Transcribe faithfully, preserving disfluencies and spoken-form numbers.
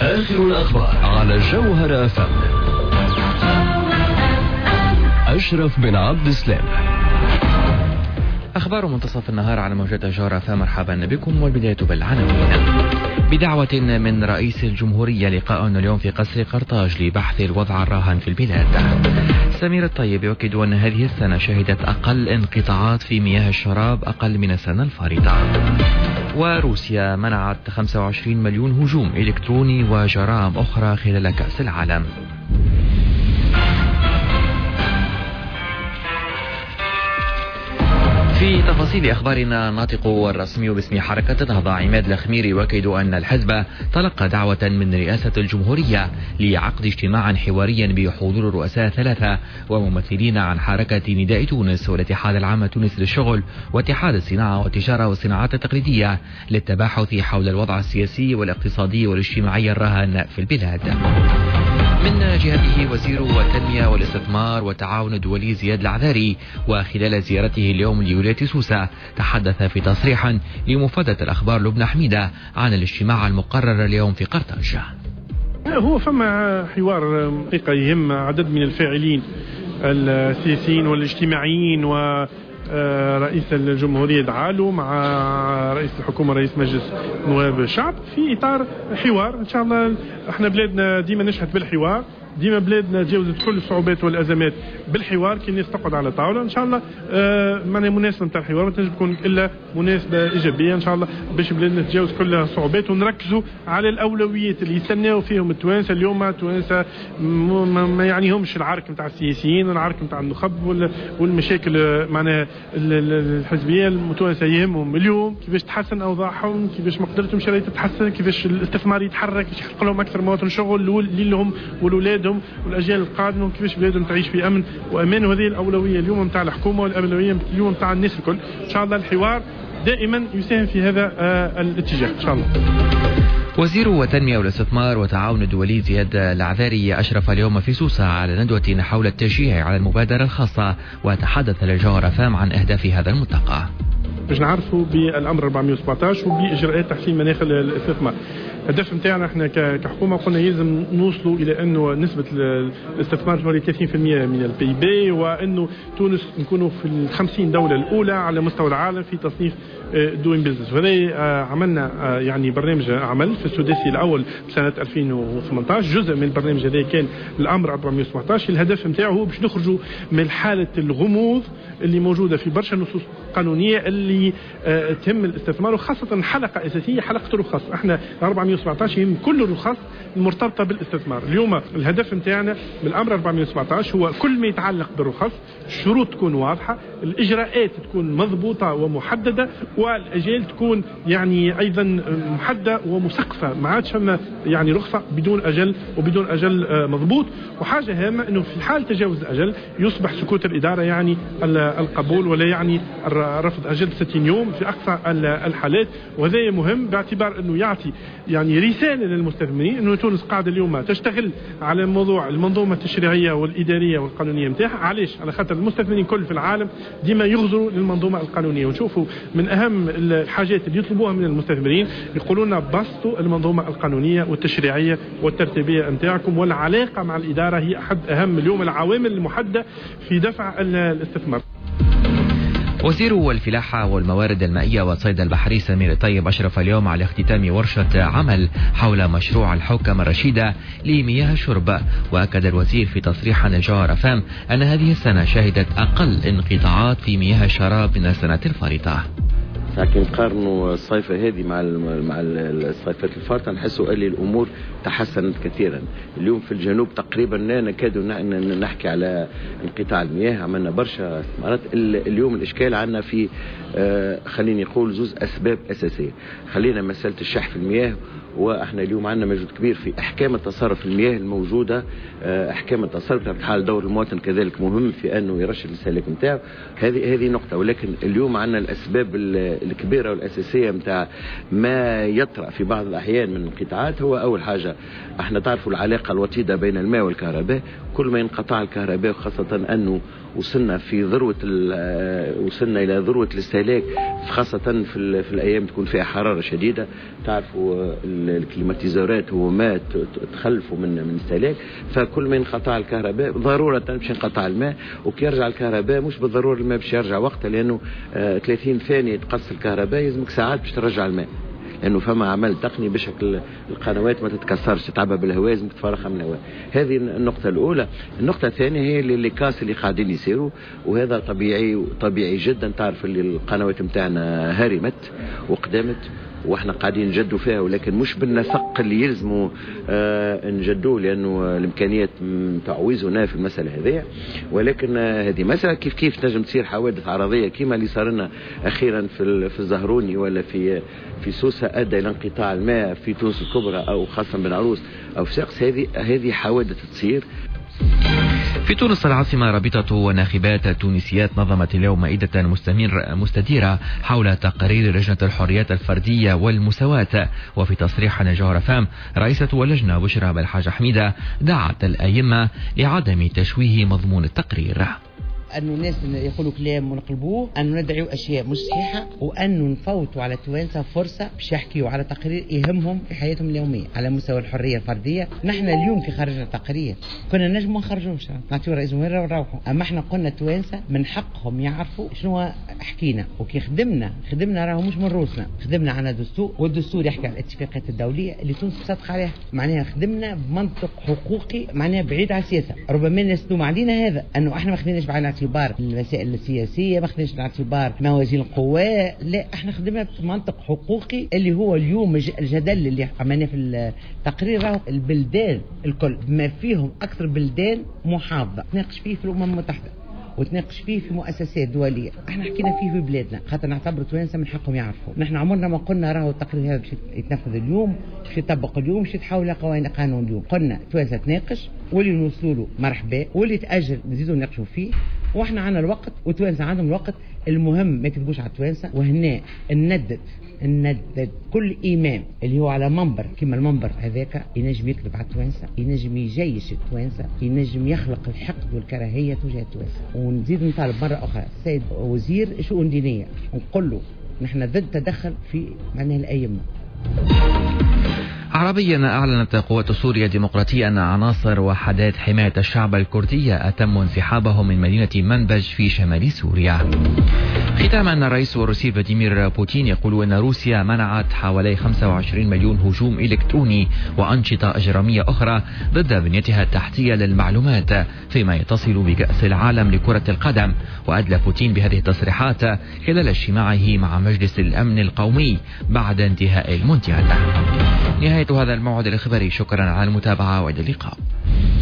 آخر الأخبار على الجوهرة أف أم. أشرف بن عبد السلام. أخبار منتصف النهار على موجات الجوهرة أف أم. مرحبا بكم، والبداية بالعناوين. بدعوة من رئيس الجمهورية لقاء اليوم في قصر قرطاج لبحث الوضع الراهن في البلاد. سمير الطيب يؤكد أن هذه السنة شهدت أقل انقطاعات في مياه الشراب أقل من السنة الفارطة. وروسيا منعت خمسة وعشرين مليون هجوم إلكتروني وجرائم أخرى خلال كأس العالم. في تفاصيل أخبارنا، الناطق الرسمي باسم حركة النهضة عماد الخميري يؤكد أن الحزب تلقى دعوة من رئاسة الجمهورية لعقد اجتماع حواريا بحضور الرؤساء ثلاثة وممثلين عن حركة نداء تونس والاتحاد العام التونسي للشغل واتحاد الصناعة والتجارة والصناعات التقليدية للتباحث حول الوضع السياسي والاقتصادي والاجتماعي الراهن في البلاد. من جهته وزير التنمية والاستثمار والتعاون الدولي زياد العذاري وخلال زيارته اليوم لولاية سوسة تحدث في تصريح لمفادة الأخبار لبنى حميدة عن الاجتماع المقرر اليوم في قرطاج. هو فما حوار حقيقة يهم عدد من الفاعلين السياسيين والاجتماعيين، و رئيس الجمهورية دعاله مع رئيس الحكومة رئيس مجلس نواب الشعب في إطار حوار. إن شاء الله احنا بلادنا ديما نشهد بالحوار، ديما بلادنا تجاوزت كل الصعوبات والأزمات بالحوار كي الناس تقعد على طاولة. إن شاء الله آه معنى مناسبة نتاع الحوار ما تنجم تكون إلا مناسبة إيجابية إن شاء الله باش بلادنا تجاوز كل الصعوبات، ونركزوا على الأولويات اللي يستناو فيهم التوانسة. اليوم التوانسة ما يعنيهمش العرك نتاع السياسيين والعرك نتاع النخب والمشاكل معناها الحزبية. التوانسة يهمهم اليوم كيفاش تحسن أوضاعهم، كيفاش مقدرتهم الشرائية تتحسن، كيفاش الاستثمار يتحرك باش يخلق لهم أكثر مواطن شغل لهم والولاد والاجيال القادمه، وكيفاش بلادهم تعيش في امن وامان. وهذه الاولويه اليوم نتاع الحكومه والاولويه اليوم نتاع الناس الكل. ان شاء الله الحوار دائما يساهم في هذا آه الاتجاه ان شاء الله. وزير التنمية والاستثمار والتعاون الدولي زياد العذاري أشرف اليوم في سوسة على ندوة حول التشجيع على المبادرة الخاصة، وتحدث للجوهرة أف أم عن أهداف هذا الملتقى. باش نعرفوا بالامر أربعمائة وسبعطاش وباجراءات تحسين مناخ الاستثمار. الهدف نتاعنا احنا كحكومه قلنا يلزم نوصلوا الى انه نسبه الاستثمار تولي ثلاثين بالمئة من البي بي، وانه تونس نكونوا في الخمسين دوله الاولى على مستوى العالم في تصنيف دوين بزنس. وهذا عملنا يعني برنامج عمل في السداسي الاول سنه ألفين وثمانطاش. جزء من البرنامج هذا كان الامر أربعمائة وسبعطاش. الهدف نتاعو هو باش نخرجوا من حاله الغموض اللي موجوده في برشا نصوص قانونيه اللي تهم الاستثمار، وخاصه حلقه اساسيه حلقه الرخص. احنا أربعمائة وسبعطاش يهم كل الرخص المرتبطه بالاستثمار. اليوم الهدف نتاعنا بالامر أربعمائة وسبعطاش هو كل ما يتعلق بالرخص الشروط تكون واضحه، الاجراءات تكون مضبوطه ومحدده، والاجال تكون يعني ايضا محدده ومسقفه. ما عادش فما يعني رخصه بدون اجل وبدون اجل مضبوط. وحاجه هامه انه في حال تجاوز الاجل يصبح سكوت الاداره يعني القبول، ولا يعني رفض اجل ستين يوم في اقصى الحالات. وهذا مهم باعتبار انه يعطي يعني رساله للمستثمرين انه تونس قاعده اليوم تشتغل على موضوع المنظومه التشريعيه والاداريه والقانونيه نتاعها. علاش؟ على خاطر المستثمرين كل في العالم ديما يغزروا للمنظومه القانونيه، ونشوفوا من اهم الحاجات اللي يطلبوها من المستثمرين يقولوا لنا بسطوا المنظومه القانونيه والتشريعيه والترتيبيه نتاعكم، والعلاقه مع الاداره هي احد اهم اليوم العوامل المحدده في دفع الاستثمار. وزير الفلاحة والموارد المائية والصيد البحري سمير الطيب أشرف اليوم على اختتام ورشة عمل حول مشروع الحوكمة الرشيدة لمياه الشرب. وأكد الوزير في تصريح عن الجوهرة أف أم أن هذه السنة شهدت أقل انقطاعات في مياه الشراب من السنة الفارطة. لكن قارنوا الصيفة هذه مع مع الصيفات الفارطة نحسوا اللي الأمور تحسنت كثيرا. اليوم في الجنوب تقريبا لا نكاد نحكي على انقطاع المياه، عملنا برشا استثمارات. اليوم الإشكال عندنا في آه خليني نقول زوز أسباب أساسية. خلينا مسألة الشح في المياه، واحنا اليوم عندنا مجهود كبير في احكام التصرف المياه الموجوده. احكام التصرف في حال دور المواطن كذلك مهم في انه يرشد السلك نتاعو. هذه هذه نقطه. ولكن اليوم عندنا الاسباب الكبيره والاساسيه نتاع ما يطرا في بعض الاحيان من الانقطاعات. هو اول حاجه احنا تعرفوا العلاقه الوطيده بين الماء والكهرباء. كل ما ينقطع الكهرباء، وخاصه انه وصلنا في ذروه وصلنا الى ذروه الاستهلاك، خاصه في, في الايام تكون فيها حراره شديده. تعرفوا الكليماتيزورات وما تخلفوا من من استهلاك، فكل ما انقطع الكهرباء ضرورة باش ينقطع الماء، وكي يرجع الكهرباء مش بالضرورة الماء باش يرجع وقتها، لأنه آه ثلاثين ثانية تقص الكهرباء يلزمك ساعات باش ترجع الماء، لأنه فما عمل تقني باش القنوات ما تتكسرش، تتعبى بالهواء لازمك تفرغها من الهواء. هذه النقطة الأولى. النقطة الثانية هي اللي كاس اللي قاعدين يصيروا، وهذا طبيعي طبيعي جدا. تعرف اللي القنوات نتاعنا هرمت وقدمت واحنا قاعدين نجدوا فيها، ولكن مش بالنسق اللي يلزموا آه نجدوه، لانه الامكانيات تعويزنا في المساله هذه. ولكن آه هذه مساله كيف كيف تنجم تصير حوادث عرضيه كما اللي صار لنا اخيرا في في الزهروني ولا في في سوسه ادى الى انقطاع الماء في تونس الكبرى او خاصه بن عروس او في ساقس. هذه هذه حوادث تصير. في تونس العاصمة رابطة وناخبات التونسيات نظمت اليوم مائدة مستمر مستديرة حول تقرير لجنة الحريات الفردية والمساواة. وفي تصريح لجوهر فام رئيسة اللجنة بشرى بالحاج حميدة دعت الأئمة لعدم تشويه مضمون التقرير، أنه الناس يقولوا كلام ونقلبوه، أنه ندعو أشياء مش صحيحة، وأنه نفوتوا على التوانسة فرصة باش يحكيوا على تقرير يهمهم في حياتهم اليومية على مستوى الحرية الفردية. نحن اليوم في خرجنا تقرير كنا نجم ما نخرجوش، نعطيو رئيس الوزراء ونروحوا، أما احنا قلنا التوانسة من حقهم يعرفوا شنو حكينا، وكي خدمنا خدمنا راهو مش من روسنا، خدمنا على دستور، والدستور يحكي على الاتفاقيات الدولية اللي تونس تصدق عليها، معناها خدمنا بمنطق حقوقي معناها بعيد عن السياسة. ربما الناس تلوم علينا هذا أنه احنا ما خدمناش بعين اعتبار المسائل السياسية، ما خدناش باعتبار موازين القوى، لا احنا خدمنا بمنطق حقوقي اللي هو اليوم الجدل اللي عملناه في التقرير راهو البلدان الكل ما فيهم اكثر بلدان محافظة تناقش فيه في الامم المتحدة وتناقش فيه في مؤسسات دولية، احنا حكينا فيه في بلادنا خاطر نعتبر توانسة من حقهم يعرفوا. نحن عمرنا ما قلنا راهو التقرير هذا باش يتنفذ اليوم، باش يطبق اليوم، باش يتحول لقوانين قانون اليوم. قلنا توانسة تناقش، واللي نوصلوا له مرحبا، واللي تأجل نزيدوا نناقشوا فيه، واحنا عندنا الوقت وتوانسة عندهم الوقت. المهم ما يكذبوش على التوانسة، وهنا نندد نندد كل إمام اللي هو على منبر كما المنبر هذاك ينجم يكذب على التوانسة، ينجم يجيش التوانسة، ينجم يخلق الحقد والكراهية تجاه التوانسة. ونزيد نطالب مرة أخرى السيد وزير شؤون دينية ونقول له نحن ضد تدخل في معناه الأئمة. عربيا أعلنت قوات سوريا الديمقراطية أن عناصر وحدات حماية الشعب الكردية أتم انسحابهم من مدينة منبج في شمال سوريا. ختاما الرئيس الروسي فلاديمير بوتين يقول أن روسيا منعت حوالي خمسة وعشرين مليون هجوم إلكتروني وأنشطة إجرامية أخرى ضد بنيتها التحتية للمعلومات فيما يتصل بكأس العالم لكرة القدم. وأدلى بوتين بهذه التصريحات خلال اجتماعه مع مجلس الأمن القومي بعد انتهاء المونديال. نهاية هذا الموعد الإخباري، شكرا على المتابعة وإلى اللقاء.